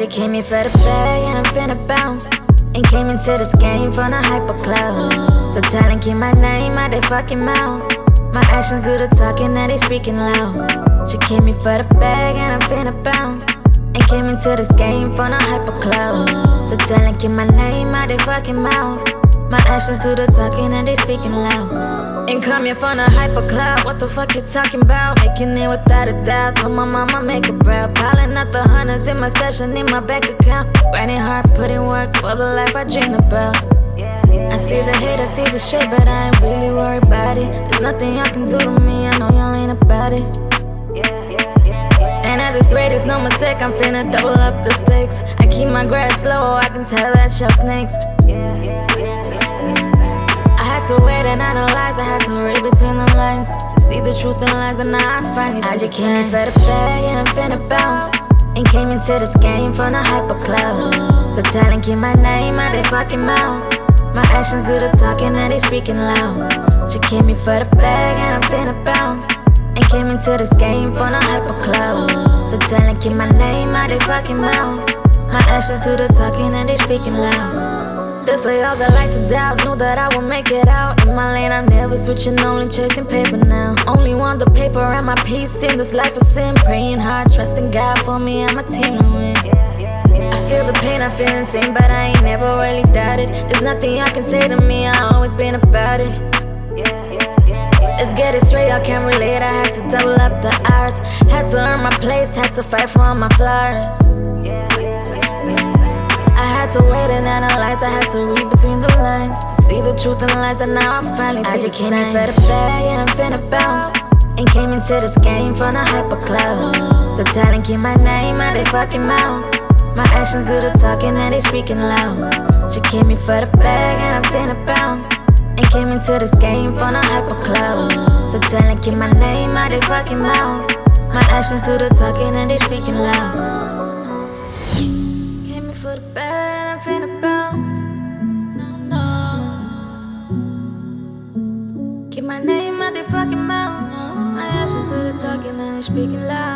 just came here for the bag and I'm finna bounce. And came into this game from a hyper cloud. So talent keep my name out they fucking mouth. My actions do the talking, now they speaking loud. She came here for the bag and I'm finna bounce. And came into this game from a hyper cloud. So talent keep my name out they fucking mouth. My actions do the talking and they speaking loud. And come here from a hyper cloud. What the fuck you talking about? Making it without a doubt. Told my mama make it proud. Piling up the hundreds in my stash and in my bank account. Grinding hard, putting work for the life I dream about. I see the hate, I see the shit, but I ain't really worried about it. There's nothing y'all can do to me, I know y'all ain't about it. And at this rate, it's no mistake, I'm finna double up the stakes. I keep my grass low, I can tell that y'all snakes. I had to wait and analyze, I had to read between the lines to see the truth in lies, and now I finally see. I just came in for the bag and I'm finna bounce. And came into this game from a hyper cloud. So talent keep my name out they fucking mouth. My actions do the talking and they speaking loud. She came here for the bag and I'm finna bounce. And came into this game from a hyper cloud. So talent keep my name out they fucking mouth. My actions do the talking and they speaking loud. This way all the lights of doubt knew that I would make it out. In my lane I'm never switching, only chasing paper now. Only want the paper and my peace in this life of sin. Praying hard, trusting God for me and my team to win. I feel the pain, I feel insane, but I ain't never really doubted. There's nothing y'all can say to me, I always been about it. Let's get it straight, I can't relate, I had to double up the hours. Had to earn my place, had to fight for all my flowers. I had to wait and analyze, I had to read between the lines to see the truth in lies, and now I finally see. I just came in for the bag and I'm finna bounce. And came into this game from a hyper cloud. So talent keep my name out they fucking mouth. My actions do the talking and they speaking loud. She came here for the bag and I'm finna bounce. And came into this game from a hyper cloud. So talent keep my name out they fucking mouth. My actions do the talking and they speaking loud. Came here for the bag and I'm finna bounce. No, no. Keep my name out they fucking mouth. My actions do the talking and they speaking loud.